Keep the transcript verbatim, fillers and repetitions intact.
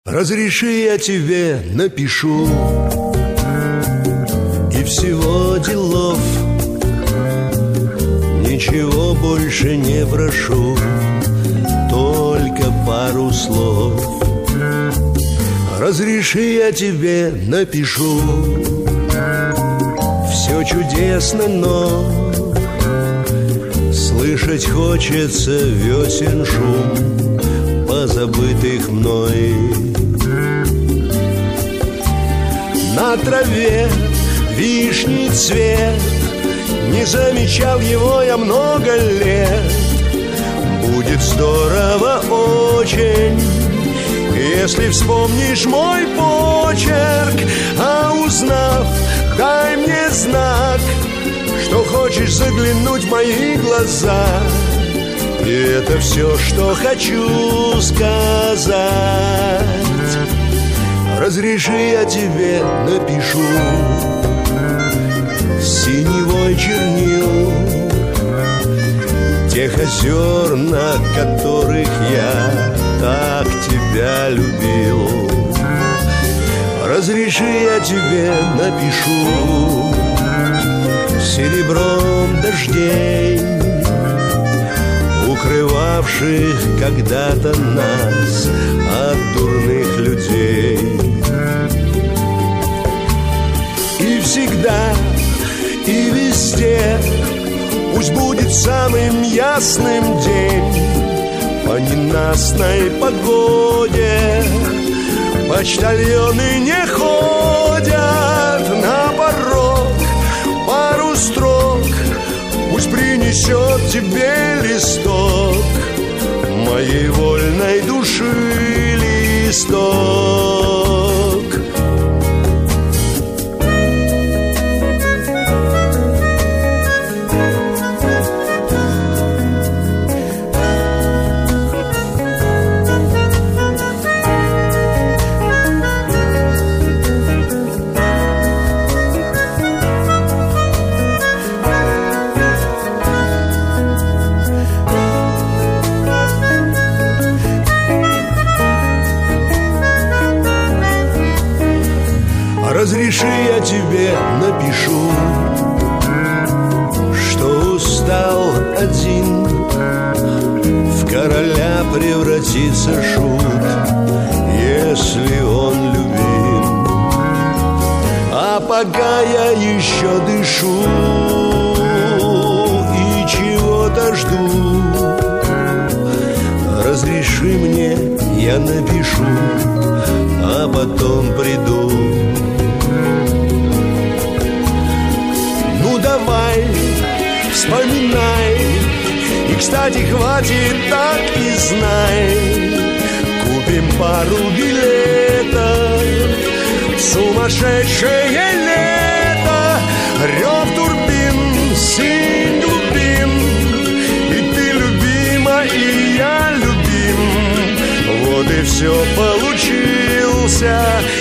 Разреши, я тебе напишу, и всего делов ничего больше не прошу, только пару слов. Разреши, я тебе напишу, все чудесно, но слышать хочется весен шум позабытых мной. На траве вишний цвет, не замечал его я много лет. Будет здорово очень, если вспомнишь мой почерк, а узнав, дай мне знак, что хочешь заглянуть в мои глаза. И это все, что хочу сказать. Разреши, я тебе напишу синевой чернил тех озер, на которых я так тебя любил. Разреши, я тебе напишу серебром дождей, укрывавших когда-то нас от дурных людей. И всегда, и везде пусть будет самым ясным день. По ненастной погоде почтальоны не ходят на порог. Пару строк пусть принесет тебе листок моей вольной души, листок. Разреши, я тебе напишу, что устал один в короля превратиться шут, если он любим. А пока я еще дышу и чего-то жду, разреши мне, я напишу, а потом приду. Давай, вспоминай, и, кстати, хватит, так и знай. Купим пару билетов в сумасшедшее лето. Рев турбин, синь глубин, и ты любима, и я любим. Вот и все получился